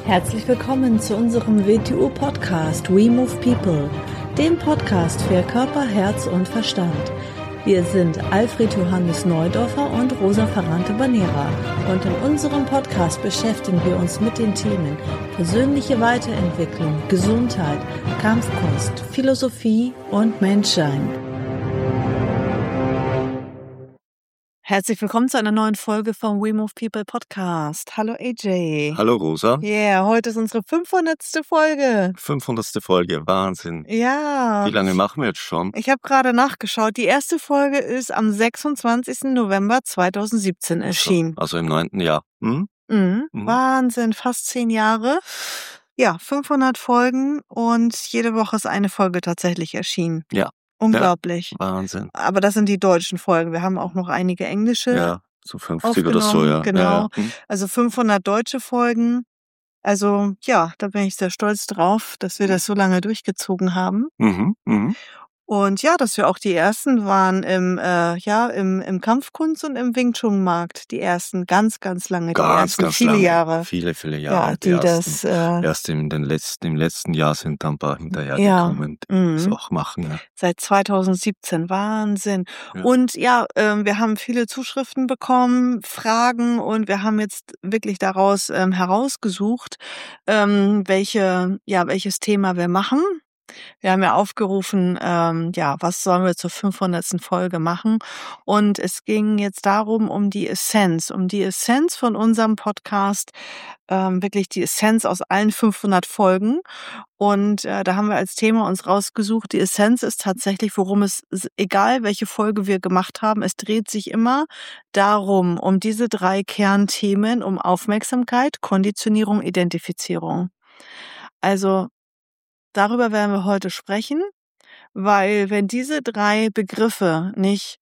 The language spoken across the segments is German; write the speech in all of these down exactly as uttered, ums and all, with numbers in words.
Herzlich willkommen zu unserem W T U-Podcast We Move People, dem Podcast für Körper, Herz und Verstand. Wir sind Alfred Johannes Neudorfer und Rosa Ferrante-Banera und in unserem Podcast beschäftigen wir uns mit den Themen persönliche Weiterentwicklung, Gesundheit, Kampfkunst, Philosophie und Menschsein. Herzlich willkommen zu einer neuen Folge vom We Move People Podcast. Hallo A J. Hallo Rosa. Yeah, heute ist unsere fünfhundertste Folge. fünfhundertste Folge, Wahnsinn. Ja. Wie lange machen wir jetzt schon? Ich habe gerade nachgeschaut. Die erste Folge ist am sechsundzwanzigsten November zweitausendsiebzehn erschienen. Also, also im neunten Jahr. Hm? Mhm. Mhm. Wahnsinn, fast zehn Jahre. Ja, fünfhundert Folgen und jede Woche ist eine Folge tatsächlich erschienen. Ja. Unglaublich. Ja, Wahnsinn. Aber das sind die deutschen Folgen. Wir haben auch noch einige englische. Ja, so fünfzig oder so, ja. Genau. Ja, ja. Hm. Also fünfhundert deutsche Folgen. Also ja, da bin ich sehr stolz drauf, dass wir das so lange durchgezogen haben. Mhm, mhm. Und ja, dass wir auch die ersten waren im, äh, ja, im, im Kampfkunst und im Wing Chun Markt. Die ersten ganz, ganz lange, Ganz, die ersten ganz viele lange. Jahre. Viele, viele Jahre. Ja, die, die das, ersten, äh, erst in den letzten, im letzten Jahr sind dann ein paar hinterher ja, gekommen, die mhm. das auch machen. Ja. Seit zweitausendsiebzehn, Wahnsinn. Ja. Und ja, ähm, wir haben viele Zuschriften bekommen, Fragen und wir haben jetzt wirklich daraus ähm, herausgesucht, ähm, welche, ja, welches Thema wir machen. Wir haben ja aufgerufen, ähm, ja, was sollen wir zur fünfhundertsten Folge machen? Und es ging jetzt darum, um die Essenz, um die Essenz von unserem Podcast, ähm, wirklich die Essenz aus allen fünfhundert Folgen. Und äh, da haben wir als Thema uns rausgesucht, die Essenz ist tatsächlich, worum es, egal welche Folge wir gemacht haben, es dreht sich immer darum, um diese drei Kernthemen, um Aufmerksamkeit, Konditionierung, Identifizierung. Also darüber werden wir heute sprechen, weil wenn diese drei Begriffe nicht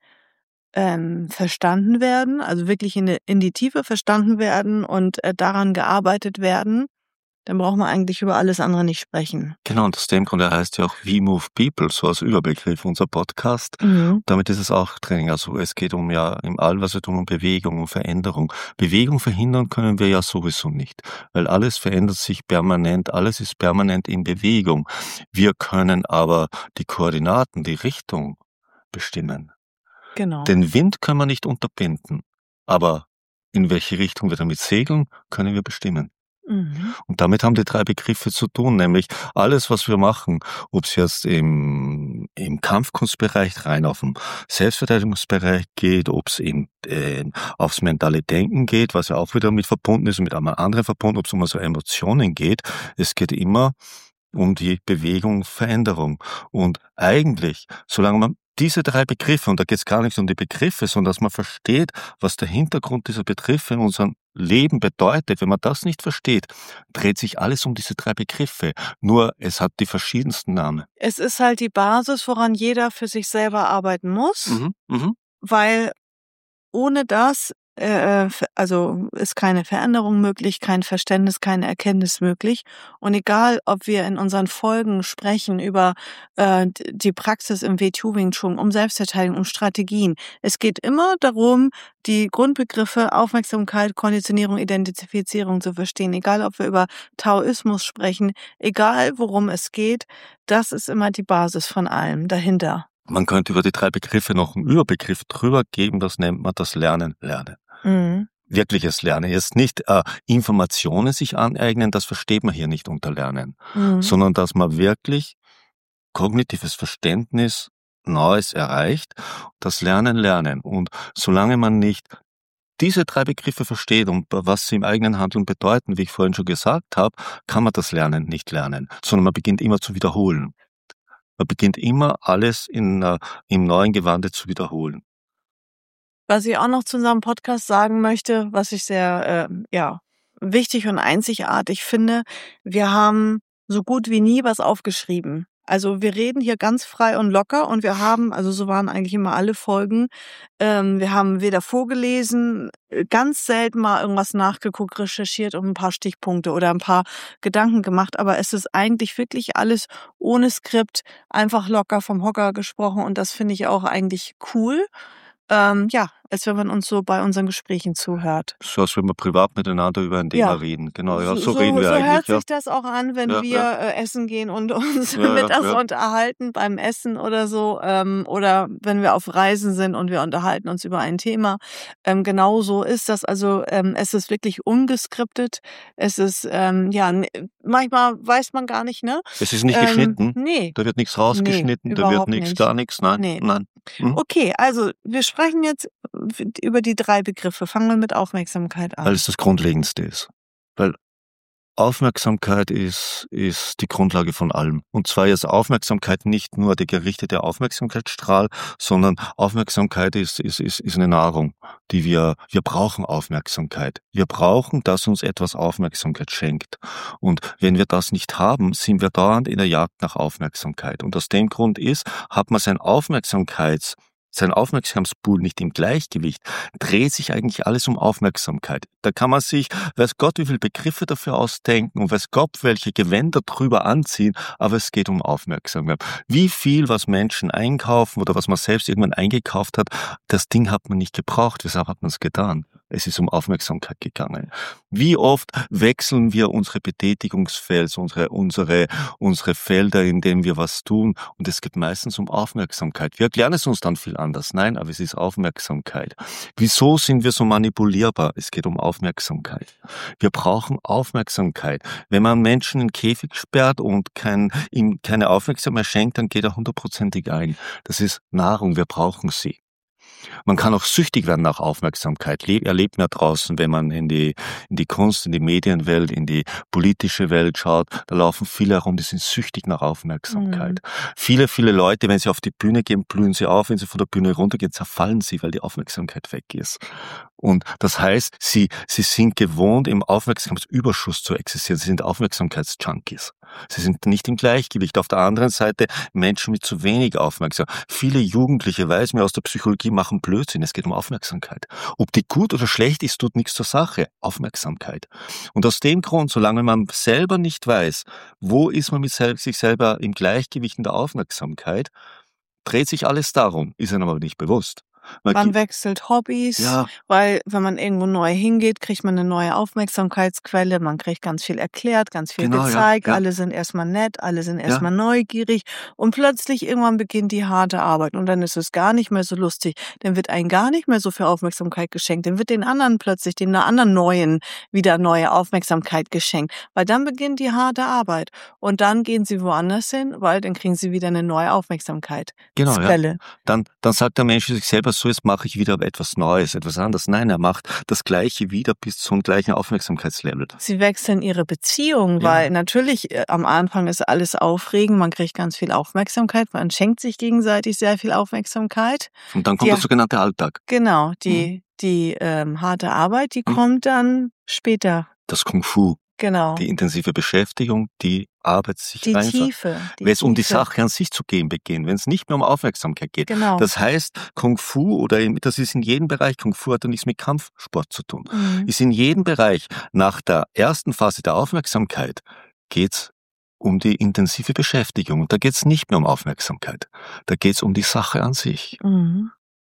ähm, verstanden werden, also wirklich in die, in die Tiefe verstanden werden und äh, daran gearbeitet werden, dann braucht man eigentlich über alles andere nicht sprechen. Genau, und aus dem Grunde heißt ja auch We Move People, so als Überbegriff unser Podcast. Mhm. Damit ist es auch Training. Also es geht um ja im Allwassertum um Bewegung, um Veränderung. Bewegung verhindern können wir ja sowieso nicht, weil alles verändert sich permanent, alles ist permanent in Bewegung. Wir können aber die Koordinaten, die Richtung bestimmen. Genau. Den Wind können wir nicht unterbinden, aber in welche Richtung wir damit segeln, können wir bestimmen. Mhm. Und damit haben die drei Begriffe zu tun, nämlich alles, was wir machen, ob es jetzt im, im Kampfkunstbereich rein auf dem Selbstverteidigungsbereich geht, ob es eben äh, aufs mentale Denken geht, was ja auch wieder mit verbunden ist und mit einem anderen verbunden, ob es um so Emotionen geht. Es geht immer um die Bewegung, Veränderung. Und eigentlich, solange man diese drei Begriffe, und da geht es gar nicht um die Begriffe, sondern dass man versteht, was der Hintergrund dieser Begriffe in unserem Leben bedeutet. Wenn man das nicht versteht, dreht sich alles um diese drei Begriffe. Nur es hat die verschiedensten Namen. Es ist halt die Basis, woran jeder für sich selber arbeiten muss, Mhm, mhm. weil ohne das äh, also ist keine Veränderung möglich, kein Verständnis, keine Erkenntnis möglich. Und egal, ob wir in unseren Folgen sprechen über äh, die Praxis im W T U Wing Chun, um Selbstverteidigung, um Strategien, es geht immer darum, die Grundbegriffe Aufmerksamkeit, Konditionierung, Identifizierung zu verstehen. Egal, ob wir über Taoismus sprechen, egal worum es geht, das ist immer die Basis von allem dahinter. Man könnte über die drei Begriffe noch einen Überbegriff drüber geben, das nennt man das Lernen, Lernen. Mhm. Wirkliches Lernen. Jetzt nicht äh, Informationen sich aneignen, das versteht man hier nicht unter Lernen, Mhm. sondern dass man wirklich kognitives Verständnis Neues erreicht, das Lernen, Lernen. Und solange man nicht diese drei Begriffe versteht und was sie im eigenen Handeln bedeuten, wie ich vorhin schon gesagt habe, kann man das Lernen nicht lernen, sondern man beginnt immer zu wiederholen. Man beginnt immer alles in, uh, im neuen Gewande zu wiederholen. Was ich auch noch zu unserem Podcast sagen möchte, was ich sehr äh, ja, wichtig und einzigartig finde, wir haben so gut wie nie was aufgeschrieben. Also wir reden hier ganz frei und locker und wir haben, also so waren eigentlich immer alle Folgen, ähm, wir haben weder vorgelesen, ganz selten mal irgendwas nachgeguckt, recherchiert und ein paar Stichpunkte oder ein paar Gedanken gemacht, aber es ist eigentlich wirklich alles ohne Skript, einfach locker vom Hocker gesprochen und das finde ich auch eigentlich cool. Ähm, ja, als wenn man uns so bei unseren Gesprächen zuhört. So, als wenn wir privat miteinander über ein Thema Ja. reden. Genau, ja, So so reden so wir so hört eigentlich, ja. sich das auch an, wenn Ja, wir, ja. äh, essen gehen und uns Ja, ja, mittags ja. unterhalten beim Essen oder so, ähm, oder wenn wir auf Reisen sind und wir unterhalten uns über ein Thema. Ähm, genau so ist das. Also, ähm, es ist wirklich ungeskriptet. Es ist, ähm, ja, n manchmal weiß man gar nicht, ne? Es ist nicht Ähm, geschnitten? ne, Da wird nichts ne, rausgeschnitten, da wird überhaupt nix, nicht. gar nix, nein, Ne. nein. Mhm. Okay, also wir sprechen jetzt w über die drei Begriffe. Fangen wir mit Aufmerksamkeit Weil an. es das Grundlegendste ist. Weil Aufmerksamkeit ist ist die Grundlage von allem. Und zwar ist Aufmerksamkeit nicht nur der gerichtete Aufmerksamkeitsstrahl, sondern Aufmerksamkeit ist ist ist ist 'ne Nahrung, die wir wir brauchen Aufmerksamkeit. Wir brauchen, dass uns etwas Aufmerksamkeit schenkt. Und wenn wir das nicht haben, sind wir dauernd in der Jagd nach Aufmerksamkeit. Und aus dem Grund ist, hat man sein Aufmerksamkeits sein Aufmerksamkeitspool nicht im Gleichgewicht, dreht sich eigentlich alles um Aufmerksamkeit. Da kann man sich, weiß Gott, wie viele Begriffe dafür ausdenken und weiß Gott, welche Gewänder drüber anziehen, aber es geht um Aufmerksamkeit. Wie viel, was Menschen einkaufen oder was man selbst irgendwann eingekauft hat, das Ding hat man nicht gebraucht. Weshalb hat man es getan? Es ist um Aufmerksamkeit gegangen. Wie oft wechseln wir unsere Betätigungsfelder, unsere unsere unsere Felder, in denen wir was tun, und es geht meistens um Aufmerksamkeit. Wir erklären es uns dann viel anders. Nein, aber es ist Aufmerksamkeit. Wieso sind wir so manipulierbar? Es geht um Aufmerksamkeit. Wir brauchen Aufmerksamkeit. Wenn man Menschen in 'n Käfig sperrt und kein ihm keine Aufmerksamkeit schenkt, dann geht er hundertprozentig ein. Das ist Nahrung, wir brauchen sie. Man kann auch süchtig werden nach Aufmerksamkeit. Le erlebt man draußen, wenn man in die in die Kunst, in die Medienwelt, in die politische Welt schaut, da laufen viele herum, die sind süchtig nach Aufmerksamkeit. Mhm. Viele, viele Leute, wenn sie auf die Bühne gehen, blühen sie auf, wenn sie von der Bühne runtergehen, zerfallen sie, weil die Aufmerksamkeit weg ist. Und das heißt, sie sie sind gewohnt, im Aufmerksamkeitsüberschuss zu existieren. Sie sind Aufmerksamkeitsjunkies. Sie sind nicht im Gleichgewicht. Auf der anderen Seite Menschen mit zu wenig Aufmerksamkeit. Viele Jugendliche, weiß man aus der Psychologie, machen Blödsinn. Es geht um Aufmerksamkeit. Ob die gut oder schlecht ist, tut nichts zur Sache. Aufmerksamkeit. Und aus dem Grund, solange man selber nicht weiß, wo ist man mit sel sich selber im Gleichgewicht in der Aufmerksamkeit, dreht sich alles darum, ist einem aber nicht bewusst. Man Man gi wechselt Hobbys, Ja. weil wenn man irgendwo neu hingeht, kriegt man 'ne neue Aufmerksamkeitsquelle. Man kriegt ganz viel erklärt, ganz viel Genau, ja, gezeigt. ja. Alle sind erst mal nett, alle sind erst Ja. mal neugierig und plötzlich irgendwann beginnt die harte Arbeit und dann ist es gar nicht mehr so lustig. Dann wird einem gar nicht mehr so viel Aufmerksamkeit geschenkt. Dann wird den anderen plötzlich, den anderen Neuen wieder neue Aufmerksamkeit geschenkt, weil dann beginnt die harte Arbeit und dann gehen sie woanders hin, weil dann kriegen sie wieder 'ne neue Aufmerksamkeit Genau, ja. Quelle. Dann dann sagt der Mensch zu sich selber: „So, jetzt mache ich wieder etwas Neues, etwas anderes." Nein, er macht das Gleiche wieder bis zum gleichen Aufmerksamkeitslevel. Sie wechseln ihre Beziehung, Ja. weil natürlich, äh, am Anfang ist alles aufregend, man kriegt ganz viel Aufmerksamkeit, man schenkt sich gegenseitig sehr viel Aufmerksamkeit. Und dann kommt Die der sogenannte Alltag. Genau, Mhm. die die, ähm, harte Arbeit, die Mhm. kommt dann später. Das Kung Fu, Genau. die intensive Beschäftigung, die Arbeit sich Die rein Tiefe, die wenn es um die Tiefe. Sache an sich zu gehen beginnt, wenn es nicht mehr um Aufmerksamkeit geht. Genau. Das heißt, Kung Fu oder in das ist in jedem Bereich, Kung Fu hat ja nichts mit Kampfsport zu tun. Mhm. Ist in jedem Bereich nach der ersten Phase der Aufmerksamkeit geht's um die intensive Beschäftigung. Und da geht's nicht mehr um Aufmerksamkeit. Da geht's um die Sache an sich. Mhm.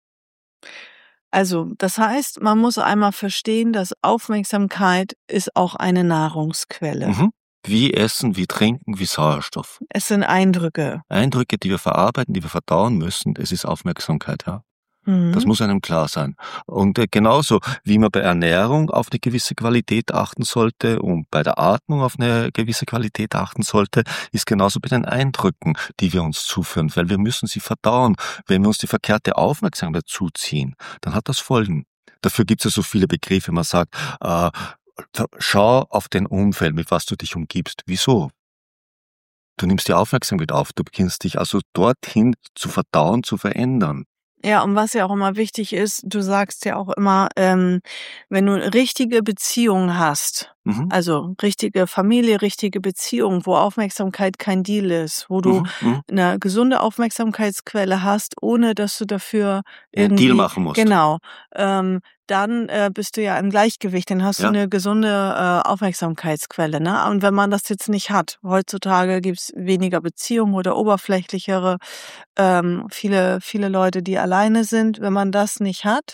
Also, das heißt, man muss einmal verstehen, dass Aufmerksamkeit ist auch eine Nahrungsquelle. Mhm. Wie Essen, wie Trinken, wie Sauerstoff. Es sind Eindrücke. Eindrücke, die wir verarbeiten, die wir verdauen müssen, es ist Aufmerksamkeit, ja. Das Mhm. muss einem klar sein. Und, äh, genauso wie man bei Ernährung auf 'ne gewisse Qualität achten sollte und bei der Atmung auf 'ne gewisse Qualität achten sollte, ist genauso bei den Eindrücken, die wir uns zuführen, weil wir müssen sie verdauen. Wenn wir uns die verkehrte Aufmerksamkeit zuziehen, dann hat das Folgen. Dafür gibt's ja so viele Begriffe. Man sagt, äh, schau auf dein Umfeld, mit was du dich umgibst. Wieso? Du nimmst die Aufmerksamkeit auf, du beginnst dich also dorthin zu verdauen, zu verändern. Ja, und was ja auch immer wichtig ist, du sagst ja auch immer, ähm, wenn du 'ne richtige Beziehung hast, Mhm. also richtige Familie, richtige Beziehung, wo Aufmerksamkeit kein Deal ist, wo du Mhm, mhm. 'ne gesunde Aufmerksamkeitsquelle hast, ohne dass du dafür Einen irgendwie Deal machen musst. genau, ähm, dann, äh, bist du ja im Gleichgewicht, dann hast du Ja. 'ne gesunde, äh, Aufmerksamkeitsquelle, ne? Und wenn man das jetzt nicht hat heutzutage gibt's weniger Beziehungen oder oberflächlichere, ähm, viele viele Leute, die alleine sind. Wenn man das nicht hat,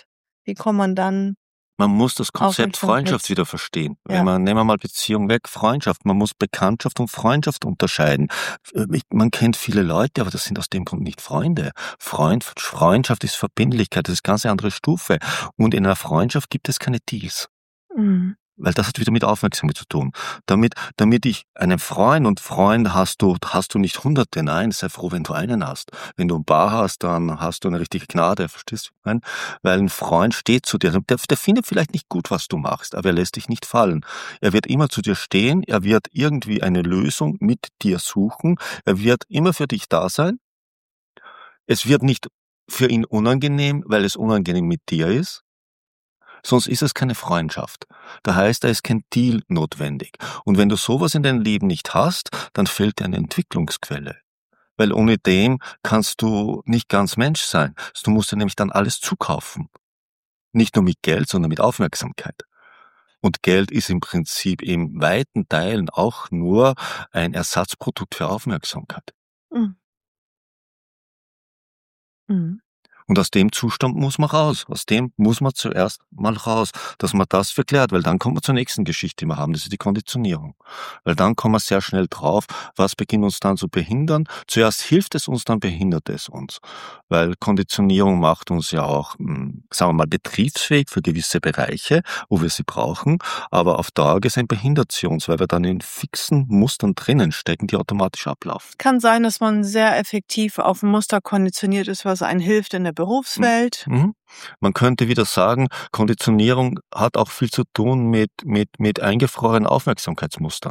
Wie kommt man dann Man muss das auf den Konzept Punkt Freundschaft mit wieder verstehen. Wenn ja. man nehmen wir mal Beziehung weg, Freundschaft. Man muss Bekanntschaft und Freundschaft unterscheiden. Äh, ich man kennt viele Leute, aber das sind aus dem Grund nicht Freunde. Freund Freundschaft ist Verbindlichkeit, das ist eine ganz andere Stufe. Und in einer Freundschaft gibt es keine Deals. Mhm. Weil das hat wieder mit Aufmerksamkeit zu tun. Damit damit ich einen Freund und Freund hast du hast du nicht Hunderte, nein, sei froh, wenn du einen hast. Wenn du ein paar hast, dann hast du eine richtige Gnade, verstehst du, wie ich meine? Weil ein Freund steht zu dir. Der der findet vielleicht nicht gut, was du machst, aber er lässt dich nicht fallen. Er wird immer zu dir stehen, er wird irgendwie eine Lösung mit dir suchen, er wird immer für dich da sein. Es wird nicht für ihn unangenehm, weil es unangenehm mit dir ist. Sonst ist es keine Freundschaft. Da heißt, da ist kein Deal notwendig. Und wenn du sowas in deinem Leben nicht hast, dann fehlt dir eine Entwicklungsquelle. Weil ohne dem kannst du nicht ganz Mensch sein. Du musst dir nämlich dann alles zukaufen. Nicht nur mit Geld, sondern mit Aufmerksamkeit. Und Geld ist im Prinzip in weiten Teilen auch nur ein Ersatzprodukt für Aufmerksamkeit. Mhm. Mhm. Und aus dem Zustand muss man raus. Aus dem muss man zuerst mal raus, dass man das verklärt, weil dann kommen wir zur nächsten Geschichte, die wir haben, das ist die Konditionierung. Weil dann kommen wir sehr schnell drauf, was beginnt uns dann zu behindern. Zuerst hilft es uns, dann behindert es uns. Weil Konditionierung macht uns ja auch, mh, sagen wir mal, betriebsfähig für gewisse Bereiche, wo wir sie brauchen, aber auf Dauer gesehen behindert sie uns, weil wir dann in fixen Mustern drinnen stecken, die automatisch ablaufen. Kann sein, dass man sehr effektiv auf ein Muster konditioniert ist, was einem hilft in der Berufswelt. Mhm. Man könnte wieder sagen, Konditionierung hat auch viel zu tun mit mit mit eingefrorenen Aufmerksamkeitsmustern.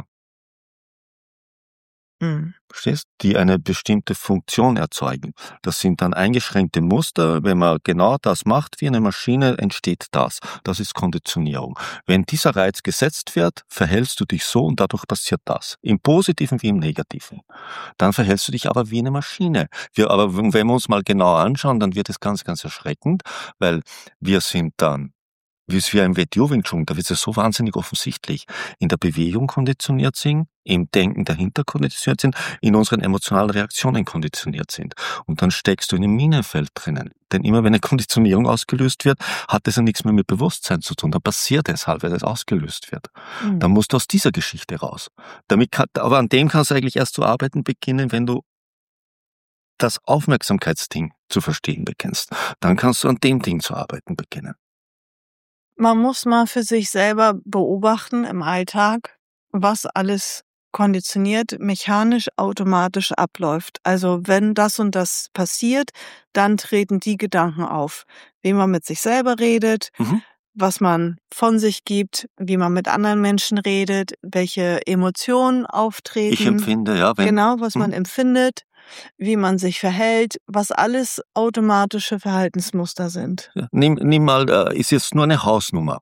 Mhm. Verstehst? Die eine bestimmte Funktion erzeugen. Das sind dann eingeschränkte Muster. Wenn man genau das macht wie eine Maschine, entsteht das. Das ist Konditionierung. Wenn dieser Reiz gesetzt wird, verhältst du dich so und dadurch passiert das. Im Positiven wie im Negativen. Dann verhältst du dich aber wie eine Maschine. Wir, aber wenn wir uns mal genau anschauen, dann wird es ganz, ganz erschreckend, weil wir sind dann wie es wie ein Wing Chun, da wird es so wahnsinnig offensichtlich. In der Bewegung konditioniert sind, im Denken dahinter konditioniert sind, in unseren emotionalen Reaktionen konditioniert sind. Und dann steckst du in einem Minenfeld drinnen. Denn immer wenn eine Konditionierung ausgelöst wird, hat es ja nichts mehr mit Bewusstsein zu tun. Dann passiert es halt, wenn es ausgelöst wird. Mhm. Dann musst du aus dieser Geschichte raus. Damit kann, aber an dem kannst du eigentlich erst zu arbeiten beginnen, wenn du das Aufmerksamkeitsding zu verstehen bekennst. Dann kannst du an dem Ding zu arbeiten beginnen. Man muss mal für sich selber beobachten im Alltag, was alles konditioniert, mechanisch, automatisch abläuft. Also wenn das und das passiert, dann treten die Gedanken auf. Wie man mit sich selber redet, Mhm. was man von sich gibt, wie man mit anderen Menschen redet, welche Emotionen auftreten. Ich empfinde, ja, wenn, Genau, was hm? man empfindet, wie man sich verhält, was alles automatische Verhaltensmuster sind. Ja, nimm, nimm mal, äh, ist jetzt nur eine Hausnummer.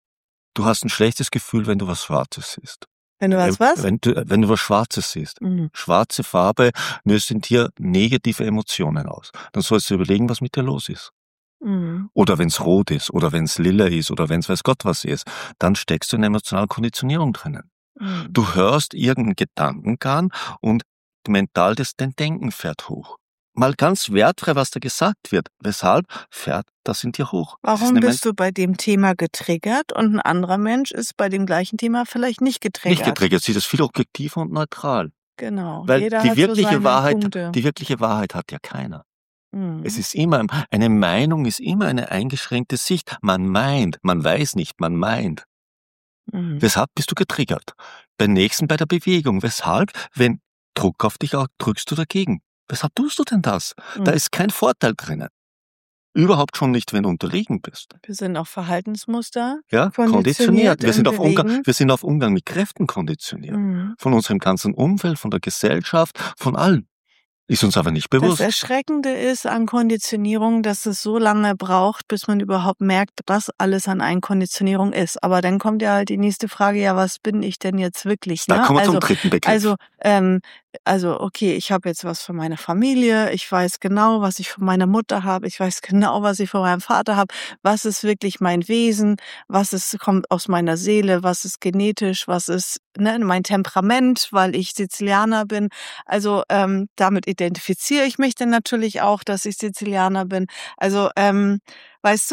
Du hast ein schlechtes Gefühl, wenn du was Schwarzes siehst. Wenn du was, was? Wenn du, wenn du was Schwarzes siehst. Mhm. Schwarze Farbe löst in dir negative Emotionen aus. Dann sollst du überlegen, was mit dir los ist. Mhm. Oder wenn es rot ist, oder wenn es lila ist, oder wenn es weiß Gott was ist. Dann steckst du in emotionaler Konditionierung drinnen. Mhm. Du hörst irgendeinen Gedankengang und mental das dein Denken fährt hoch. Mal ganz wertfrei, was da gesagt wird. Weshalb fährt das in dir hoch? Das ist Warum eine bist du bei dem Thema getriggert und ein anderer Mensch ist bei dem gleichen Thema vielleicht nicht getriggert? Nicht getriggert, sie ist viel objektiver und neutral. Genau. Weil Jeder die hat so wirkliche seine Wahrheit, Punkte. die wirkliche Wahrheit hat ja keiner. Mhm. Es ist immer, eine Meinung ist immer eine eingeschränkte Sicht. Man meint, man weiß nicht, man meint. Mhm. Weshalb bist du getriggert? Beim nächsten bei der Bewegung. Weshalb? Wenn Druck auf dich auch, drückst du dagegen. Weshalb tust du denn das? Da Mhm. ist kein Vorteil drinnen. Überhaupt schon nicht, wenn du unterlegen bist. Wir sind auf Verhaltensmuster Ja, konditioniert konditioniert. Wir im sind, auf Umgang, Bewegen. wir sind auf Umgang mit Kräften konditioniert. Mhm. Von unserem ganzen Umfeld, von der Gesellschaft, von allem. Ist uns aber nicht Das bewusst. Erschreckende ist an Konditionierung, dass es so lange braucht, bis man überhaupt merkt, was alles an einer Konditionierung ist. Aber dann kommt ja halt die nächste Frage, ja, was bin ich denn jetzt wirklich? Da Ne? kommen wir Also, zum dritten Begriff. also, ähm, also, okay, ich habe jetzt was von meiner Familie, ich weiß genau, was ich von meiner Mutter habe, ich weiß genau, was ich von meinem Vater habe, was ist wirklich mein Wesen, was ist, kommt aus meiner Seele, was ist genetisch, was ist ne, mein Temperament, weil ich Sizilianer bin. Also ähm, damit identifiziere ich mich dann natürlich auch, dass ich Sizilianer bin. Also, ähm, weißt du?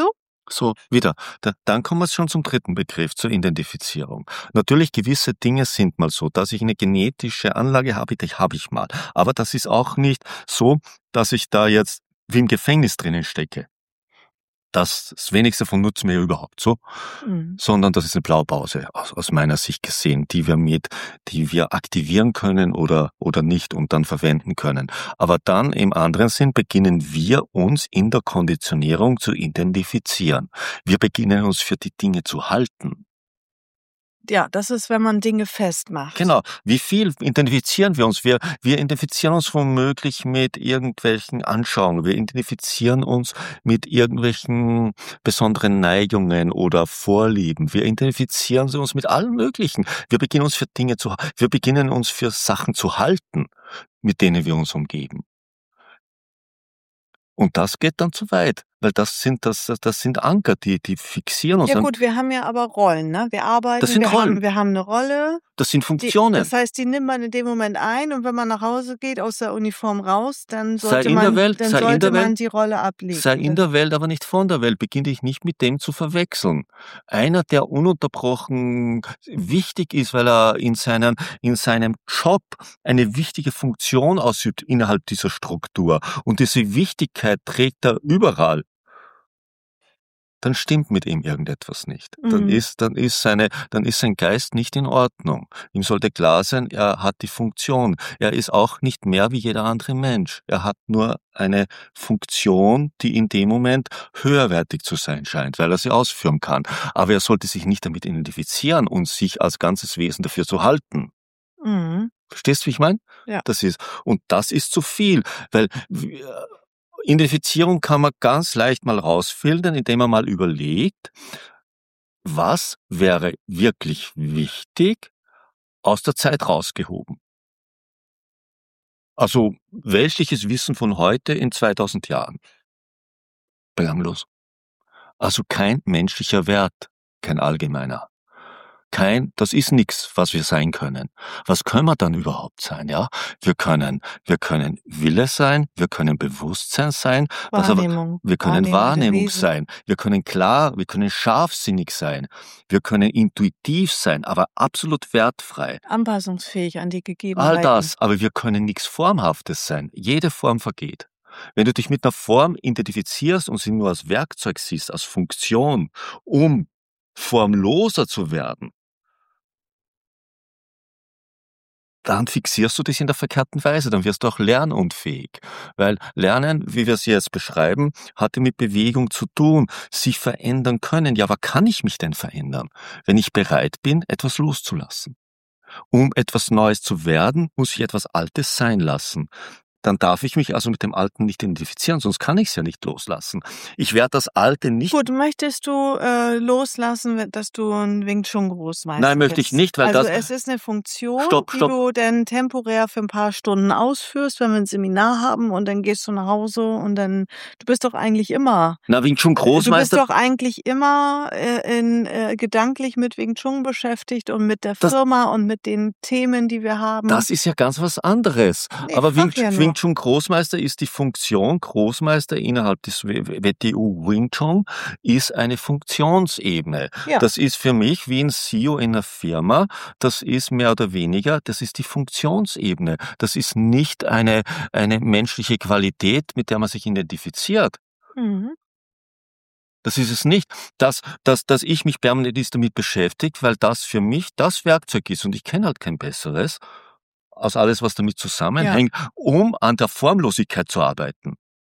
So, wieder. Da, dann kommen wir schon zum dritten Begriff, zur Identifizierung. Natürlich, gewisse Dinge sind mal so, dass ich eine genetische Anlage habe, die habe ich mal. Aber das ist auch nicht so, dass ich da jetzt wie im Gefängnis drinnen stecke. Das, das wenigste von nutzen wir ja überhaupt so, Mhm. sondern das ist eine Blaupause aus, aus meiner Sicht gesehen, die wir mit, die wir aktivieren können oder, oder nicht und dann verwenden können. Aber dann im anderen Sinn beginnen wir uns in der Konditionierung zu identifizieren. Wir beginnen uns für die Dinge zu halten. Ja, das ist, wenn man Dinge festmacht. Genau. Wie viel identifizieren wir uns? Wir, wir identifizieren uns womöglich mit irgendwelchen Anschauungen. Wir identifizieren uns mit irgendwelchen besonderen Neigungen oder Vorlieben. Wir identifizieren uns mit allem Möglichen. Wir beginnen uns für Dinge zu, wir beginnen uns für Sachen zu halten, mit denen wir uns umgeben. Und das geht dann zu weit, weil das sind, das, das sind Anker, die, die fixieren uns. Ja an- gut, wir haben ja aber Rollen, ne? Wir arbeiten, Das sind wir Rollen. haben, wir haben eine Rolle. Das sind Die, Funktionen. das heißt, die nimmt man in dem Moment ein und wenn man nach Hause geht aus der Uniform raus, dann Sei sollte in der man, Welt, dann sei in sollte der man Welt. die Rolle ablegen. Sei in Das, der Welt, aber nicht von der Welt. Beginn dich nicht mit dem zu verwechseln. Einer, der ununterbrochen wichtig ist, weil er in, seinen, in seinem Job eine wichtige Funktion ausübt innerhalb dieser Struktur und diese Wichtigkeit trägt er überall, dann stimmt mit ihm irgendetwas nicht. Dann Mhm. ist, dann ist seine, dann ist sein Geist nicht in Ordnung. Ihm sollte klar sein, er hat die Funktion. Er ist auch nicht mehr wie jeder andere Mensch. Er hat nur eine Funktion, die in dem Moment höherwertig zu sein scheint, weil er sie ausführen kann. Aber er sollte sich nicht damit identifizieren und sich als ganzes Wesen dafür zu halten. Mhm. Verstehst du, wie ich meine? Ja. Das ist, und das ist zu viel, weil äh, Identifizierung kann man ganz leicht mal rausfiltern, indem man mal überlegt, was wäre wirklich wichtig aus der Zeit rausgehoben. Also weltliches Wissen von heute in zweitausend Jahren. Belanglos. Also kein menschlicher Wert, kein allgemeiner. Kein, das ist nichts, was wir sein können. Was können wir dann überhaupt sein, ja? Wir können, wir können Wille sein, wir können Bewusstsein sein, was aber, Wahrnehmung. wir können Wahrnehmende Wahrnehmung Wesen. sein, wir können klar, wir können scharfsinnig sein, wir können intuitiv sein, aber absolut wertfrei. Anpassungsfähig an die All Gegebenheiten. das, aber wir können nichts Formhaftes sein. Jede Form vergeht. Wenn du dich mit einer Form identifizierst und sie nur als Werkzeug siehst, als Funktion, um formloser zu werden, dann fixierst du dich in der verkehrten Weise, dann wirst du auch lernunfähig. Weil Lernen, wie wir es jetzt beschreiben, hatte mit Bewegung zu tun, sich verändern können. Ja, aber kann ich mich denn verändern, wenn ich bereit bin, etwas loszulassen? Um etwas Neues zu werden, muss ich etwas Altes sein lassen. Dann darf ich mich also mit dem Alten nicht identifizieren, sonst kann ich es ja nicht loslassen. Ich werde das Alte nicht... Gut, möchtest du äh, loslassen, wenn- dass du ein Wing Chun Großmeister Nein, möchte ich bist? nicht, weil Also das... es ist eine Funktion, Stopp, die stopp. du dann temporär für ein paar Stunden ausführst, wenn wir ein Seminar haben und dann gehst du nach Hause und dann, du bist doch eigentlich immer, Na, Wing Chun du bist Großmeister... doch eigentlich immer äh, in, äh, gedanklich mit Wing Chun beschäftigt und mit der Das- Firma und mit den Themen, die wir haben. Das ist ja ganz was anderes. Nee, Aber Wing, frag ja nur. Wing Chun Großmeister ist die Funktion, Großmeister innerhalb des W T U Wing Chun ist eine Funktionsebene. Ja. Das ist für mich wie ein C E O in einer Firma, das ist mehr oder weniger, das ist die Funktionsebene. Das ist nicht eine, eine menschliche Qualität, mit der man sich identifiziert. Mhm. Das ist es nicht, dass, dass, dass ich mich permanent ist damit beschäftigt, weil das für mich das Werkzeug ist und ich kenne halt kein besseres, aus alles, was damit zusammenhängt, um an der Formlosigkeit zu arbeiten.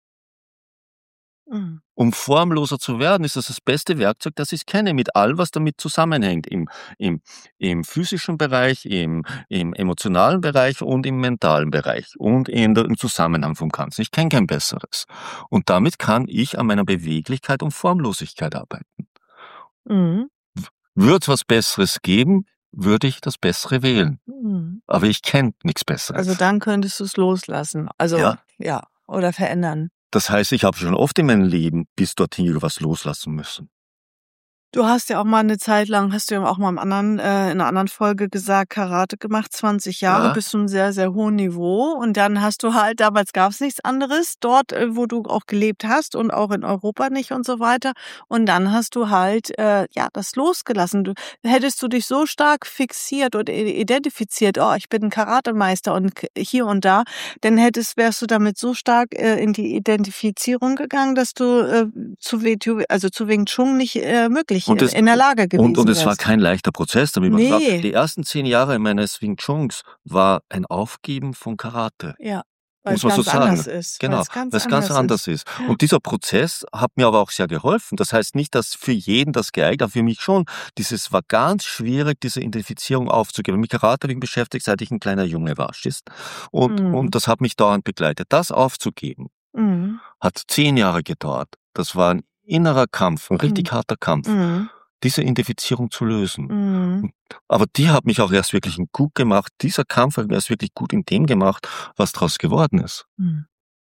Mhm. Um formloser zu werden, ist das das beste Werkzeug, das ich kenne, mit allem, was damit zusammenhängt, im, im, im physischen Bereich, im, im emotionalen Bereich und im mentalen Bereich und in der, im Zusammenhang vom Ganzen. Ich kenne kein besseres. Und damit kann ich an meiner Beweglichkeit und Formlosigkeit arbeiten. Mhm. Würde es was Besseres geben, würde ich das Bessere wählen. Mhm. Aber ich kenne nichts Besseres. Also dann könntest du es loslassen. Also Ja. ja, oder verändern. Das heißt, ich habe schon oft in meinem Leben bis dorthin was loslassen müssen. Du hast ja auch mal 'ne Zeit lang hast du ja auch mal im anderen äh, in 'ner anderen Folge gesagt, Karate gemacht, zwanzig Jahre Ja. bis zu 'nem sehr, sehr hohen Niveau. Und dann hast du halt damals gab's nichts anderes dort, äh, wo du auch gelebt hast und auch in Europa nicht und so weiter. Und dann hast du halt, äh, ja, das losgelassen. Du hättest du dich so stark fixiert und i identifiziert: „Oh, ich bin 'n Karatemeister und k hier und da“, dann hättest wärst du damit so stark, äh, in die Identifizierung gegangen, dass du, äh, zu Wing Tue also, zu Wing Chun nicht, äh, möglich Und in das in der Lage und und gewesen es war wärst. kein leichter Prozess, damit man sagt, Ne. die ersten zehn Jahre meines Wing Chuns war ein Aufgeben von Karate. Ja, Muss weil's man so ganz anders sagen. ist Genau, weil's ganz weil's ganz anders ist. anders ist. Ja. Und dieser Prozess hat mir aber auch sehr geholfen. Das heißt nicht, dass für jeden das geeignet, aber für mich schon. Dieses war ganz schwierig, diese Identifizierung aufzugeben. Mit Karate habe ich mich beschäftigt, seit ich 'n kleiner Junge war, verstehst? Und und Mhm. das hat mich dauernd begleitet. Das aufzugeben, Mhm. hat zehn Jahre gedauert. Das war 'n innerer Kampf, 'n Mhm. richtig harter Kampf, Mhm. diese Identifizierung zu lösen. Mhm. Hm, aber die hat mich auch erst wirklich gut gemacht. Dieser Kampf hat mich erst wirklich gut in dem gemacht, was draus geworden ist. Mhm.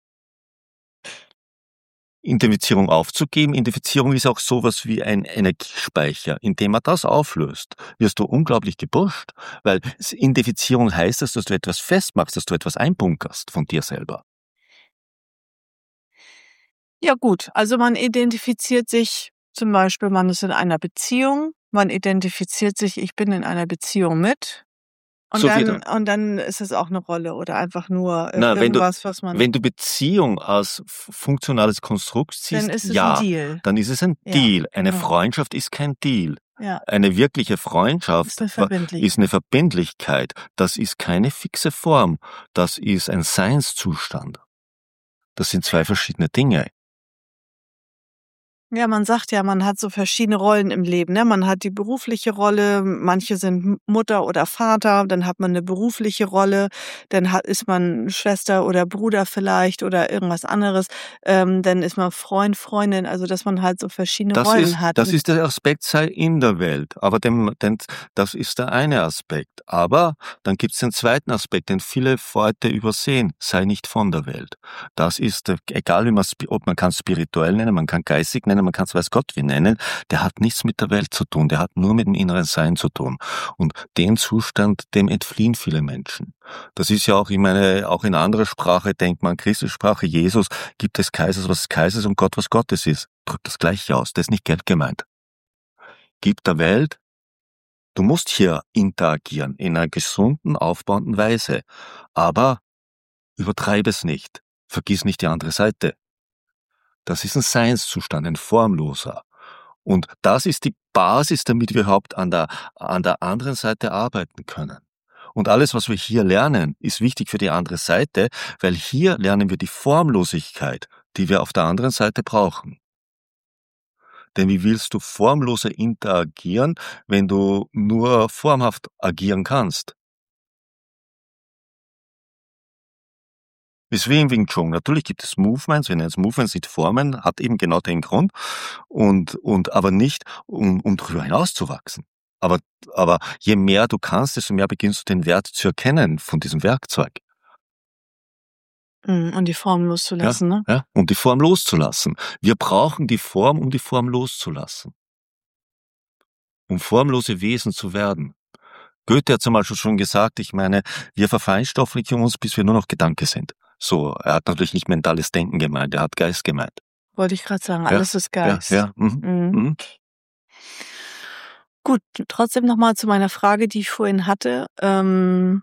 Identifizierung aufzugeben. Identifizierung ist auch so was wie ein Energiespeicher. Indem man das auflöst, wirst du unglaublich gepusht, weil s Identifizierung heißt es, dass du etwas festmachst, dass du etwas einbunkerst von dir selber. Ja gut, also man identifiziert sich zum Beispiel, man ist in einer Beziehung, man identifiziert sich: „Ich bin in einer Beziehung mit“ und So dann wieder und dann ist es auch 'ne Rolle oder einfach nur, äh, Na, wenn du irgendwas, was man wenn du Beziehung als f funktionales Konstrukt Dann siehst, ist es 'n ja, Deal. dann ist es ein Ja, Deal. Eine genau. Freundschaft ist kein Deal. Ja. Eine wirkliche Ist Freundschaft 'ne wa Verbindlich ist 'ne Verbindlichkeit. Das ist keine fixe Form. Das ist ein Seinszustand. Das sind zwei verschiedene Dinge. Ja, man sagt ja, man hat so verschiedene Rollen im Leben, ne? Man hat die berufliche Rolle, manche sind M Mutter oder Vater, dann hat man 'ne berufliche Rolle, dann ha ist man Schwester oder Bruder vielleicht oder irgendwas anderes. Ähm, dann ist man Freund, Freundin, also dass man halt so verschiedene Das ist Rollen hat das und ist der Aspekt sei in der Welt, aber dem den das ist der eine Aspekt. Aber dann gibt's den zweiten Aspekt, den viele Leute übersehen: Sei nicht von der Welt. Das ist der egal wie man's sp ob man kann's spirituell nennen, man kann geistig nennen, man kann's weiß Gott wie nennen, der hat nichts mit der Welt zu tun, der hat nur mit dem inneren Sein zu tun. Und den Zustand, dem entfliehen viele Menschen. Das ist ja auch ich meine, auch in anderer Sprache, denkt man, Christussprache, Jesus: „Gib des Kaisers, was des Kaisers und Gott, was Gottes ist.“ Drückt das Gleiche aus, da ist nicht Geld gemeint. Gib der Welt du musst hier interagieren in 'ner gesunden, aufbauenden Weise, aber übertreibe es nicht. Vergiss nicht die andere Seite. Das ist 'n Seinszustand, ein formloser. Und das ist die Basis, damit wir überhaupt an der an der anderen Seite arbeiten können. Und alles, was wir hier lernen, ist wichtig für die andere Seite, weil hier lernen wir die Formlosigkeit, die wir auf der anderen Seite brauchen. Denn wie willst du formloser interagieren, wenn du nur formhaft agieren kannst? Ist wie im Wing Chun. Natürlich gibt es Movements, wir nennen's Movements, sind Formen, hat eben genau den Grund und und aber nicht, um um drüber hinauszuwachsen. Aber aber je mehr du kannst, desto mehr beginnst du den Wert zu erkennen von diesem Werkzeug. Mhm, und die Form Ja, loszulassen, ne? ja, um die Form loszulassen. Wir brauchen die Form, um die Form loszulassen. Um formlose Wesen zu werden. Goethe hat zum Beispiel schon gesagt, ich meine, wir verfeinstofflichen uns, bis wir nur noch Gedanke sind. So, er hat natürlich nicht mentales Denken gemeint, er hat Geist gemeint. Wollte ich grad sagen, Ja, alles ist ja, Geist. ja, mhm, Mhm. mhm. Gut, trotzdem noch mal zu meiner Frage, die ich vorhin hatte. Ähm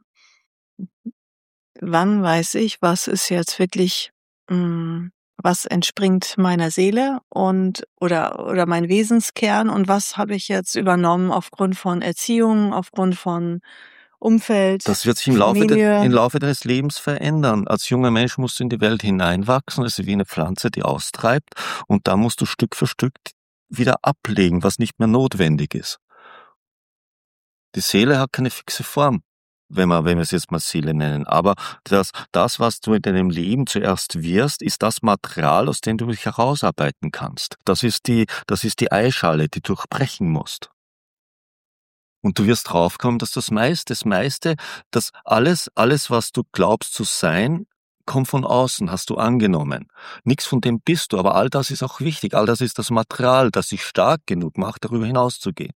wann weiß ich, was ist jetzt wirklich hm, was entspringt meiner Seele und oder oder mein Wesenskern und was habe ich jetzt übernommen aufgrund von Erziehung, aufgrund von Umfeld, Das wird sich im Laufe de Familie? im Laufe deines Lebens verändern. Als junger Mensch musst du in die Welt hineinwachsen, das ist wie 'ne Pflanze, die austreibt, und dann musst du Stück für Stück wieder ablegen, was nicht mehr notwendig ist. Die Seele hat keine fixe Form, wenn man wenn wir's jetzt mal Seele nennen, aber das das, was du in deinem Leben zuerst wirst, ist das Material, aus dem du dich herausarbeiten kannst. Das ist die das ist die Eierschale, die du durchbrechen musst. Und du wirst draufkommen, dass das meiste das meiste, dass alles alles, was du glaubst zu sein, kommt von außen, hast du angenommen. Nichts von dem bist du, aber all das ist auch wichtig. All das ist das Material, das dich stark genug macht, darüber hinauszugehen.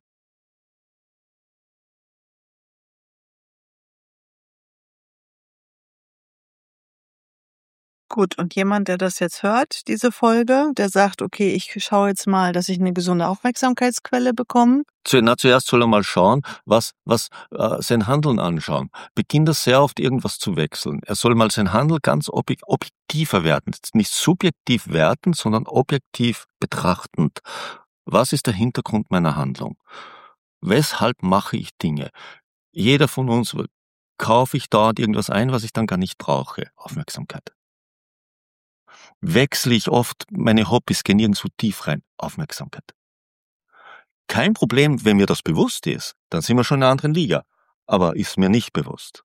Gut, und jemand, der das jetzt hört, diese Folge, der sagt: „Okay, ich schaue jetzt mal, dass ich eine gesunde Aufmerksamkeitsquelle bekomme.“ Zu, na, zuerst soll er mal schauen, was, was äh, sein Handeln anschauen. Beginnt er sehr oft irgendwas zu wechseln. Er soll mal sein Handeln ganz objek objektiver werten. Nicht subjektiv werten, sondern objektiv betrachtend. Was ist der Hintergrund meiner Handlung? Weshalb mache ich Dinge? Jeder von uns kaufe ich dort irgendwas ein, was ich dann gar nicht brauche. Aufmerksamkeit. Wechsle ich oft meine Hobbys, gehen nirgendwo tief rein. Aufmerksamkeit. Kein Problem, wenn mir das bewusst ist, dann sind wir schon in einer anderen Liga. Aber ist mir nicht bewusst.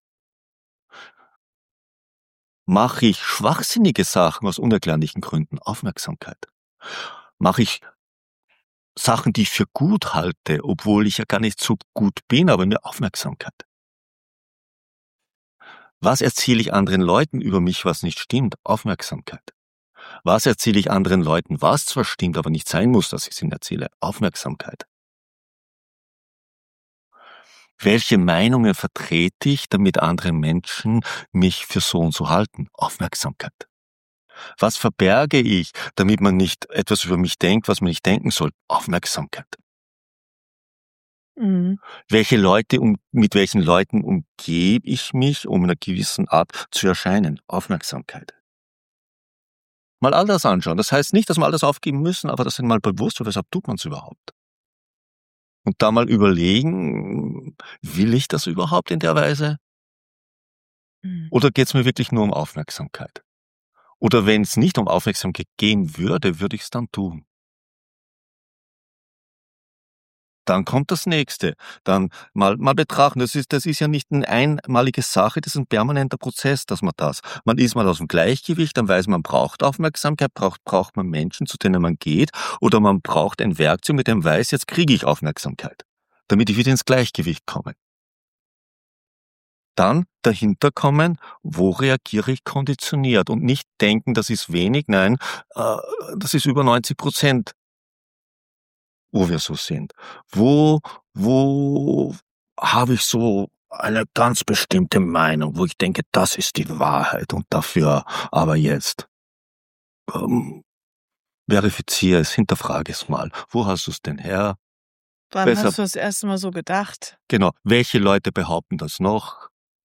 Mache ich schwachsinnige Sachen aus unerklärlichen Gründen? Aufmerksamkeit. Mache ich Sachen, die ich für gut halte, obwohl ich ja gar nicht so gut bin, aber mir Aufmerksamkeit. Was erzähle ich anderen Leuten über mich, was nicht stimmt? Aufmerksamkeit. Was erzähle ich anderen Leuten, was zwar stimmt, aber nicht sein muss, dass ich es ihnen erzähle? Aufmerksamkeit. Welche Meinungen vertrete ich, damit andere Menschen mich für so und so halten? Aufmerksamkeit. Was verberge ich, damit man nicht etwas über mich denkt, was man nicht denken soll? Aufmerksamkeit. Mhm. Welche Leute, um, mit welchen Leuten umgebe ich mich, um in einer gewissen Art zu erscheinen? Aufmerksamkeit. Mal all das anschauen. Das heißt nicht, dass wir alles aufgeben müssen, aber das sind mal bewusst, weshalb tut man es überhaupt? Und da mal überlegen, will ich das überhaupt in der Weise? Mhm. Oder geht es mir wirklich nur um Aufmerksamkeit? Oder wenn es nicht um Aufmerksamkeit gehen würde, würde ich es dann tun? Dann kommt das Nächste. Dann mal, mal betrachten, das ist, das ist ja nicht eine einmalige Sache, das ist ein permanenter Prozess, dass man das. Man ist mal aus dem Gleichgewicht, dann weiß man, man braucht Aufmerksamkeit, braucht, braucht man Menschen, zu denen man geht, oder man braucht ein Werkzeug, mit dem man weiß, jetzt kriege ich Aufmerksamkeit, damit ich wieder ins Gleichgewicht komme. Dann dahinter kommen, wo reagiere ich konditioniert und nicht denken, das ist wenig, nein, äh, das ist über neunzig Prozent, wo wir so sind. Wo, wo habe ich so eine ganz bestimmte Meinung, wo ich denke, das ist die Wahrheit und dafür aber jetzt ähm, verifiziere es, hinterfrage es mal. Wo hast du es denn her? Wann Besser, hast du das erste Mal so gedacht? genau, welche Leute behaupten das noch?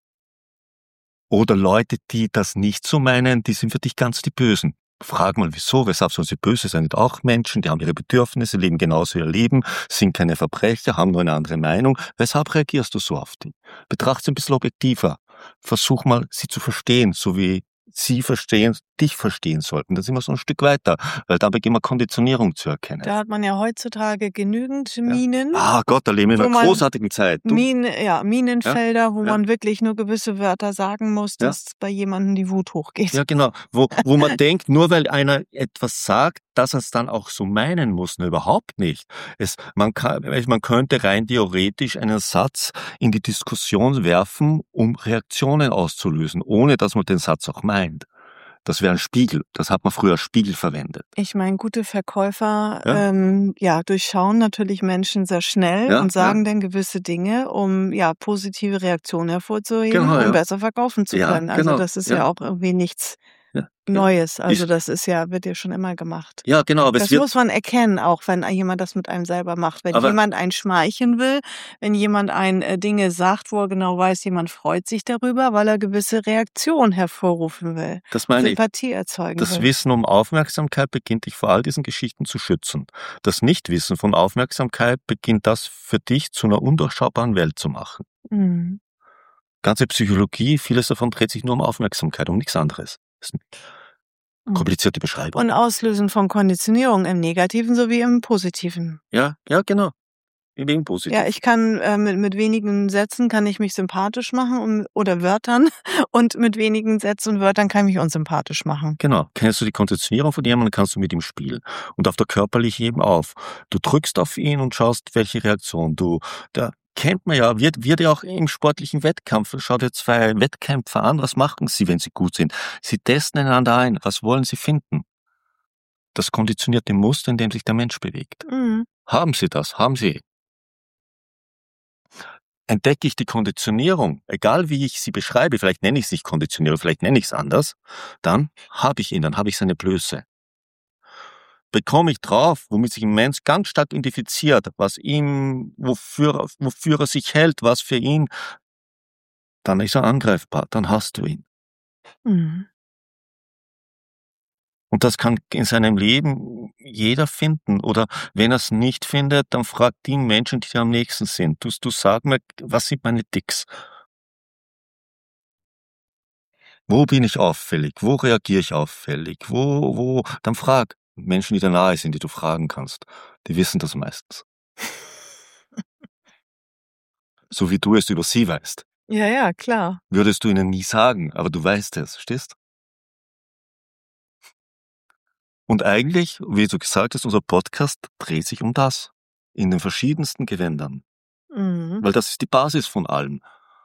Oder Leute, die das nicht so meinen, die sind für dich ganz die Bösen. Frag mal, wieso, weshalb sollen sie böse sein? Sind auch Menschen, die haben ihre Bedürfnisse, leben genauso ihr Leben, sind keine Verbrecher, haben nur eine andere Meinung. Weshalb reagierst du so auf die? Betrachte sie ein bisschen objektiver. Versuch mal, sie zu verstehen, so wie sie verstehen, dich verstehen sollten. Da sind wir so ein Stück weiter, weil da beginnen wir Konditionierung zu erkennen. Da hat man ja heutzutage genügend Ja. Minen. Ah Gott, da leben wir in Wo einer man großartigen Zeit. Du, Minen, ja, Minenfelder, wo Ja. man wirklich nur gewisse Wörter sagen muss, Ja. dass bei jemandem die Wut hochgeht. Ja, genau. Wo, wo man denkt, nur weil einer etwas sagt, dass er es dann auch so meinen muss. Ne, überhaupt nicht. Es, man, kann, man könnte rein theoretisch einen Satz in die Diskussion werfen, um Reaktionen auszulösen, ohne dass man den Satz auch meint. Das wäre ein Spiegel. Das hat man früher als Spiegel verwendet. Ich meine, gute Verkäufer Ja. ähm, ja, durchschauen natürlich Menschen sehr schnell Ja, und sagen ja. dann gewisse Dinge, um ja positive Reaktionen hervorzuheben, Genau, um ja. besser verkaufen zu Ja, können. Also genau. das ist Ja. ja auch irgendwie nichts Ja. Neues. Also Ist, das ist ja, wird ja schon immer gemacht. ja, genau, aber es Das wird, muss man erkennen, auch wenn jemand das mit einem selber macht. Wenn aber jemand einen schmeicheln will, wenn jemand ein äh, Dinge sagt, wo er genau weiß, jemand freut sich darüber, weil er gewisse Reaktionen hervorrufen will, das meine ich. Sympathie erzeugen Das will. Wissen um Aufmerksamkeit beginnt dich vor all diesen Geschichten zu schützen. Das Nichtwissen von Aufmerksamkeit beginnt das für dich zu einer undurchschaubaren Welt zu machen. Mhm. Ganze Psychologie, vieles davon dreht sich nur um Aufmerksamkeit, um nichts anderes. Das ist eine Mhm. komplizierte Beschreibung. Und Auslösen von Konditionierung im Negativen sowie im Positiven. Ja, ja, genau. Im Positiv. Ja, ich kann äh, mit, mit wenigen Sätzen kann ich mich sympathisch machen um, oder Wörtern und mit wenigen Sätzen und Wörtern kann ich mich unsympathisch machen. Genau. Kennst du die Konditionierung von jemandem, kannst du mit ihm spielen. Und auf der körperlichen Ebene auf. Du drückst auf ihn und schaust, welche Reaktion du, der, Kennt man ja, wird wird ja auch im sportlichen Wettkampf. Schau dir zwei Wettkämpfer an, was machen sie, wenn sie gut sind? Sie testen einander ein. Was wollen sie finden? Das konditionierte Muster, in dem sich der Mensch bewegt. Mhm. Haben sie das? Haben sie. Entdecke ich die Konditionierung, egal wie ich sie beschreibe, vielleicht nenne ich es nicht Konditionierung, vielleicht nenne ich es anders, dann habe ich ihn, dann habe ich seine Blöße. Bekomme ich drauf, womit sich ein Mensch ganz stark identifiziert, was ihm, wofür, wofür er sich hält, was für ihn, dann ist er angreifbar, dann hast du ihn. Mhm. Und das kann in seinem Leben jeder finden. Oder wenn er es nicht findet, dann fragt die Menschen, die dir am nächsten sind. Du, du sag mir, was sind meine Ticks? Wo bin ich auffällig? Wo reagiere ich auffällig? Wo, wo? Dann frag Menschen, die dir nahe sind, die du fragen kannst. Die wissen das meistens. So wie du es über sie weißt. Ja, ja, klar. Würdest du ihnen nie sagen, aber du weißt es, verstehst? Und eigentlich, wie du gesagt hast, unser Podcast dreht sich um das. In den verschiedensten Gewändern. Mhm. Weil das ist die Basis von allem.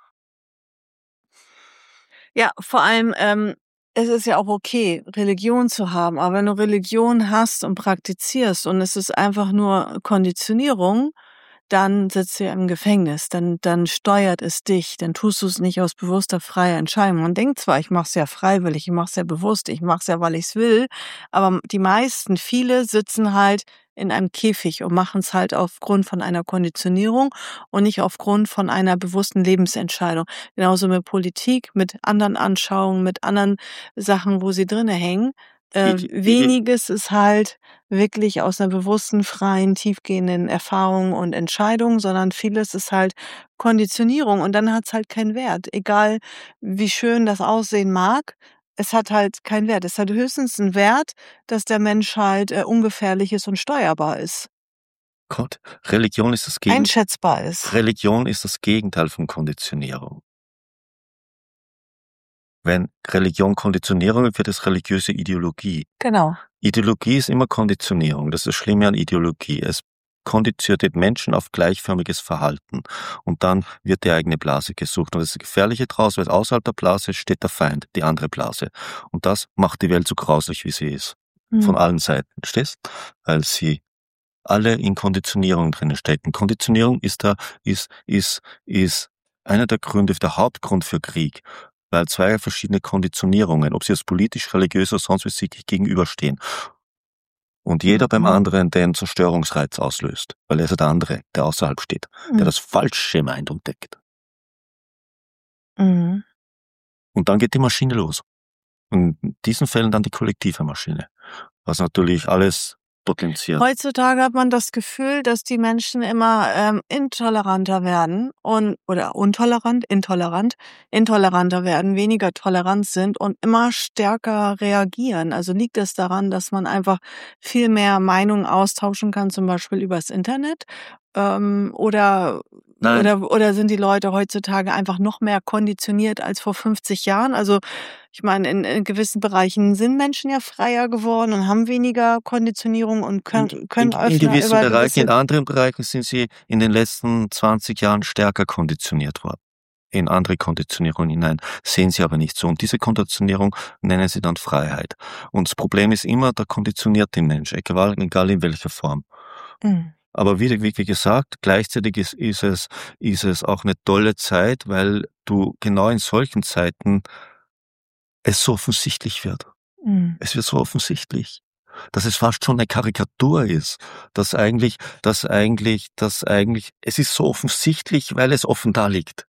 Ja, vor allem, ähm, es ist ja auch okay, Religion zu haben, aber wenn du Religion hast und praktizierst und es ist einfach nur Konditionierung, dann sitzt du ja im Gefängnis, dann dann steuert es dich, dann tust du es nicht aus bewusster, freier Entscheidung. Man denkt zwar, ich mache es ja freiwillig, ich mache es ja bewusst, ich mache es ja, weil ich es will, aber die meisten, viele sitzen halt in einem Käfig und machen es halt aufgrund von einer Konditionierung und nicht aufgrund von einer bewussten Lebensentscheidung. Genauso mit Politik, mit anderen Anschauungen, mit anderen Sachen, wo sie drinne hängen. Äh, Ich, ich, weniges ist halt wirklich aus einer bewussten, freien, tiefgehenden Erfahrung und Entscheidung, sondern vieles ist halt Konditionierung und dann hat's halt keinen Wert. Egal, wie schön das aussehen mag, es hat halt keinen Wert. Es hat höchstens 'n Wert, dass der Mensch halt, äh, ungefährlich ist und steuerbar ist, Gott, Religion ist das Gegenteil. einschätzbar ist. Religion ist das Gegenteil von Konditionierung. Wenn Religion Konditionierung wird, wird es religiöse Ideologie. Genau. Ideologie ist immer Konditionierung. Das ist das Schlimme an Ideologie. Es konditioniert den Menschen auf gleichförmiges Verhalten. Und dann wird die eigene Blase gesucht. Und das ist das Gefährliche draus, weil außerhalb der Blase steht der Feind, die andere Blase. Und das macht die Welt so grauslich, wie sie ist. Von Mhm. allen Seiten. Verstehst? Weil sie alle in Konditionierung drinnen stecken. Konditionierung ist da, ist, ist, ist einer der Gründe, der Hauptgrund für Krieg. Weil zwei verschiedene Konditionierungen, ob sie jetzt politisch, religiös oder sonst wie sich gegenüberstehen. Und jeder beim Mhm. anderen den Zerstörungsreiz auslöst. Weil er ist ja der andere, der außerhalb steht, der Mhm. das Falsche meint und deckt. Mhm. Und dann geht die Maschine los. Und in diesen Fällen dann die kollektive Maschine. Was natürlich alles potenziert. Heutzutage hat man das Gefühl, dass die Menschen immer, ähm, intoleranter werden und oder untolerant, intolerant, intoleranter werden, weniger tolerant sind und immer stärker reagieren. Also liegt es daran, dass man einfach viel mehr Meinungen austauschen kann, zum Beispiel übers Internet? Ähm, oder Nein, oder oder sind die Leute heutzutage einfach noch mehr konditioniert als vor fünfzig Jahren? Also, ich meine, in in gewissen Bereichen sind Menschen ja freier geworden und haben weniger Konditionierung und in, können können in, in öffner gewissen über Bereichen, in gewisse anderen Bereichen sind sie in den letzten zwanzig Jahren stärker konditioniert worden. In andere Konditionierungen hinein, sehen sie aber nicht so. Und diese Konditionierung nennen sie dann Freiheit. Und das Problem ist immer, da konditioniert den Mensch, egal, egal in welcher Form. Mhm. Aber wie, wie gesagt, gleichzeitig ist, ist, es, ist es auch eine tolle Zeit, weil du genau in solchen Zeiten es so offensichtlich wird. Mhm. Es wird so offensichtlich, dass es fast schon eine Karikatur ist, dass eigentlich, dass eigentlich, dass eigentlich, es ist so offensichtlich, weil es offen da liegt.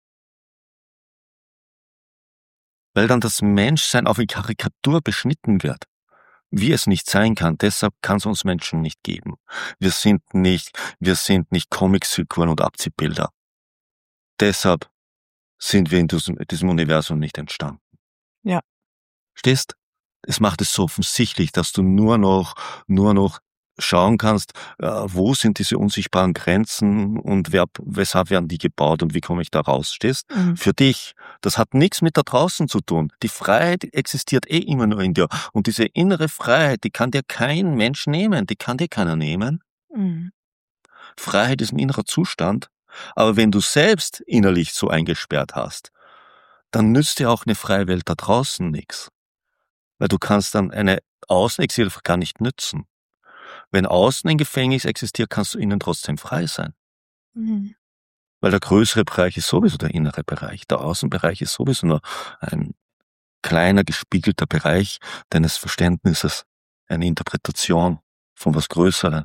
Weil dann das Menschsein auf eine Karikatur beschnitten wird. Wie es nicht sein kann, deshalb kann es uns Menschen nicht geben. Wir sind nicht, wir sind nicht Comicsfiguren und Abziehbilder. Deshalb sind wir in diesem, diesem Universum nicht entstanden. Ja. Stehst? Es macht es so offensichtlich, dass du nur noch, nur noch schauen kannst, äh, wo sind diese unsichtbaren Grenzen und wer, weshalb werden die gebaut und wie komme ich da raus, stehst? Mhm. Für dich. Das hat nichts mit da draußen zu tun. Die Freiheit existiert eh immer nur in dir. Und diese innere Freiheit, die kann dir kein Mensch nehmen, die kann dir keiner nehmen. Mhm. Freiheit ist ein innerer Zustand, Aber wenn du selbst innerlich so eingesperrt hast, dann nützt dir auch eine freie Welt da draußen nichts. Weil du kannst dann eine Außenexil einfach gar nicht nützen. Wenn außen ein Gefängnis existiert, kannst du innen trotzdem frei sein. Mhm. Weil der größere Bereich ist sowieso der innere Bereich. Der Außenbereich ist sowieso nur ein kleiner, gespiegelter Bereich deines Verständnisses, eine Interpretation von was Größerem.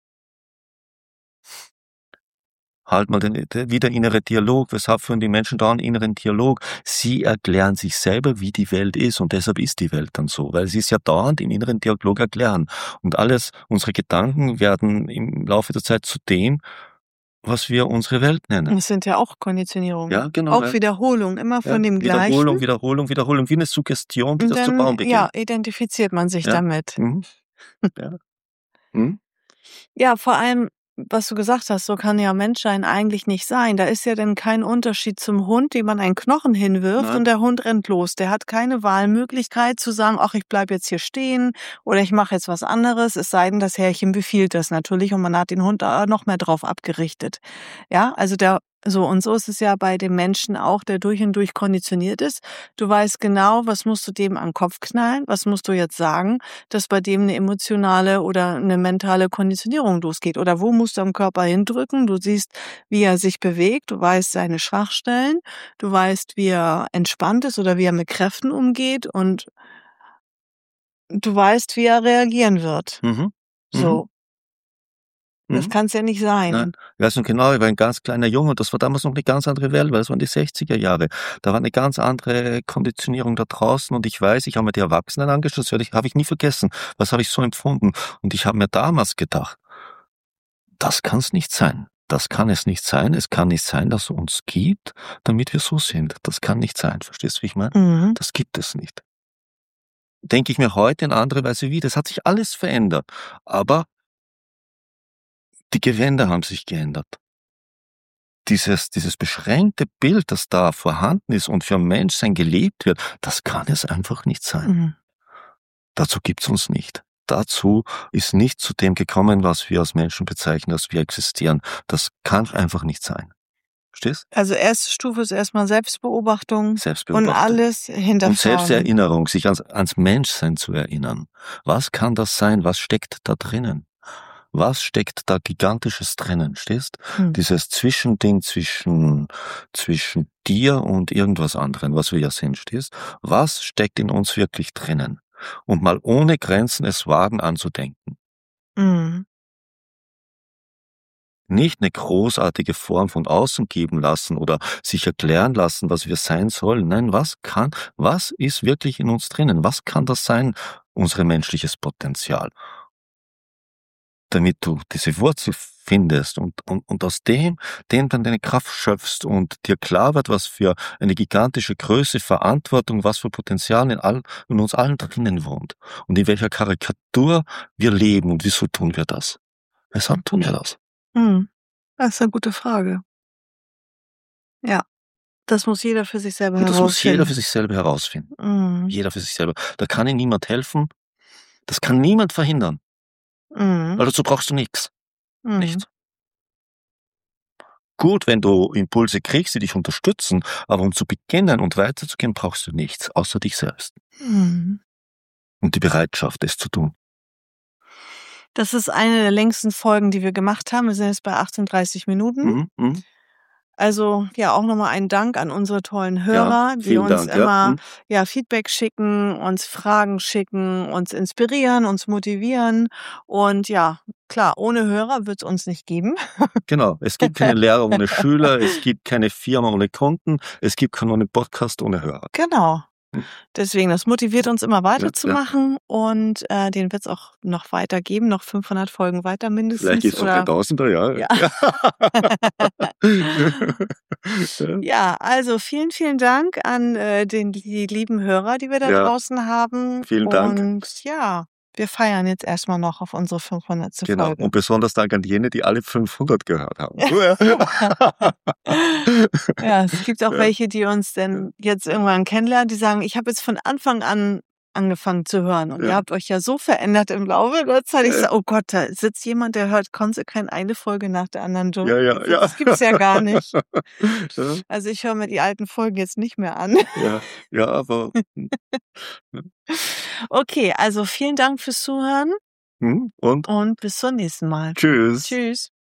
Halt mal den, der, wie der innere Dialog. Weshalb führen die Menschen da einen inneren Dialog? Sie erklären sich selber, wie die Welt ist, und deshalb ist die Welt dann so, weil sie es ja dauernd im inneren Dialog erklären. Und alles, unsere Gedanken werden im Laufe der Zeit zu dem, was wir unsere Welt nennen. Das sind ja auch Konditionierungen. Ja, genau. Auch weil- Wiederholung, immer ja, von dem Wiederholung, Gleichen. Wiederholung, Wiederholung, wie eine Suggestion, die Und das zu bauen dann, beginnt. ja, identifiziert man sich Ja. damit. Mhm. Ja. Mhm. Ja, vor allem, was du gesagt hast, so kann ja Menschsein eigentlich nicht sein. Da ist ja dann kein Unterschied zum Hund, dem man einen Knochen hinwirft Nein. und der Hund rennt los. Der hat keine Wahlmöglichkeit zu sagen, ach, ich bleib jetzt hier stehen oder ich mache jetzt was anderes, es sei denn, das Herrchen befiehlt das natürlich und man hat den Hund da noch mehr drauf abgerichtet. Ja, also der so, und so ist es ja bei dem Menschen auch, der durch und durch konditioniert ist. Du weißt genau, was musst du dem an den Kopf knallen, was musst du jetzt sagen, dass bei dem eine emotionale oder eine mentale Konditionierung losgeht. Oder wo musst du am Körper hindrücken? Du siehst, wie er sich bewegt, du weißt seine Schwachstellen, du weißt, wie er entspannt ist oder wie er mit Kräften umgeht und du weißt, wie er reagieren wird. Mhm. So, das Mhm. kann's ja nicht sein. Nein, ich weiß noch genau, ich war ein ganz kleiner Junge und das war damals noch eine ganz andere Welt, weil das waren die sechziger Jahre. Da war eine ganz andere Konditionierung da draußen und ich weiß, ich habe mir die Erwachsenen angeschaut, das habe ich nie vergessen. Was habe ich so empfunden? Und ich habe mir damals gedacht, das kann es nicht sein. Das kann es nicht sein. Es kann nicht sein, dass es uns gibt, damit wir so sind. Das kann nicht sein. Verstehst du, wie ich meine? Mhm. Das gibt es nicht. Denke ich mir heute in andere Weise wieder. Es hat sich alles verändert. Aber die Gewänder haben sich geändert. Dieses, dieses beschränkte Bild, das da vorhanden ist und für ein Menschsein gelebt wird, das kann es einfach nicht sein. Mhm. Dazu gibt's uns nicht. Dazu ist nicht zu dem gekommen, was wir als Menschen bezeichnen, dass wir existieren. Das kann einfach nicht sein. Verstehst? Also erste Stufe ist erstmal Selbstbeobachtung und Selbstbeobachtung. alles Und hinterfragen. Selbsterinnerung, sich ans, ans Menschsein zu erinnern. Was kann das sein? Was steckt da drinnen? Was steckt da Gigantisches drinnen, stehst? Hm. Dieses Zwischending zwischen, zwischen dir und irgendwas anderem, was wir ja sind, stehst? Was steckt in uns wirklich drinnen? Und mal ohne Grenzen es wagen anzudenken. Mhm. Nicht eine großartige Form von außen geben lassen oder sich erklären lassen, was wir sein sollen. Nein, was kann, was ist wirklich in uns drinnen? Was kann das sein, unser menschliches Potenzial? Damit du diese Wurzel findest und, und, und aus dem, dem dann deine Kraft schöpfst und dir klar wird, was für eine gigantische Größe, Verantwortung, was für Potenzial in, all, in uns allen drinnen wohnt und in welcher Karikatur wir leben und wieso tun wir das? Weshalb tun wir das? Mhm. Das ist eine gute Frage. Ja, das muss jeder für sich selber Und das muss jeder herausfinden. für sich selber herausfinden. Mhm. Jeder für sich selber. Da kann ihm niemand helfen. Das kann niemand verhindern. Mhm. Weil dazu brauchst du nichts. Mhm. Nichts. Gut, wenn du Impulse kriegst, die dich unterstützen, aber um zu beginnen und weiterzugehen, brauchst du nichts, außer dich selbst. Mhm. Und die Bereitschaft, es zu tun. Das ist eine der längsten Folgen, die wir gemacht haben. Wir sind jetzt bei achtunddreißig Minuten. Mhm, mhm. Also ja, auch nochmal ein Dank an unsere tollen Hörer, die vielen uns Dank, ja. immer Mhm. ja, Feedback schicken, uns Fragen schicken, uns inspirieren, uns motivieren. Und ja, klar, ohne Hörer wird es uns nicht geben. Genau, es gibt keine Lehrer ohne Schüler, es gibt keine Firma ohne Kunden, es gibt keinen Podcast ohne Hörer. Genau. Hm. Deswegen, das motiviert uns immer Ja, weiterzumachen und äh, den wird es auch noch weitergeben, noch fünfhundert Folgen weiter mindestens. Vielleicht gibt's noch oder eine Tausender, ja. Ja. Ja. Ja, also vielen, vielen Dank an äh, den, die lieben Hörer, die wir da Ja. draußen haben. Vielen Dank. Und ja, wir feiern jetzt erstmal noch auf unsere fünfhundertste Genau. Folge. Und besonders Dank an jene, die alle fünfhundert gehört haben. Ja, es gibt auch Ja. welche, die uns denn jetzt irgendwann kennenlernen, die sagen, ich habe jetzt von Anfang an angefangen zu hören. Und ihr Ja. habt euch ja so verändert im Laufe der Zeit. Ich Ja, ja. sage: „Oh Gott, da sitzt jemand, der hört konsequent eine Folge nach der anderen durch. Ja, ja, ja. Das gibt's ja gar nicht.“ Ja. Also, ich höre mir die alten Folgen jetzt nicht mehr an. Ja, ja, aber hm, ne? Okay, also vielen Dank fürs Zuhören Mhm, und und bis zum nächsten Mal. tschüss. Tschüss.